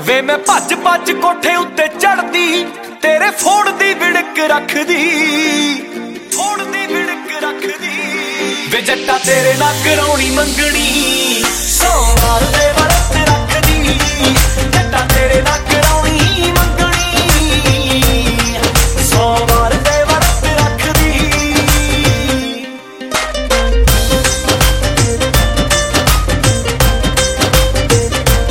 ਵੇ ਮੈਂ ਭੱਜ ਭੱਜ ਕੋਠੇ ਉੱਤੇ ਚੜਦੀ ਤੇਰੇ ਫੋੜ ਦੀ ਵਿੜਕ ਰੱਖਦੀ ਵੇ ਜੱਟਾ ਤੇਰੇ ਨਾਲ ਕਰਾਉਣੀ ਮੰਗਣੀ ਸੋਮਵਾਰ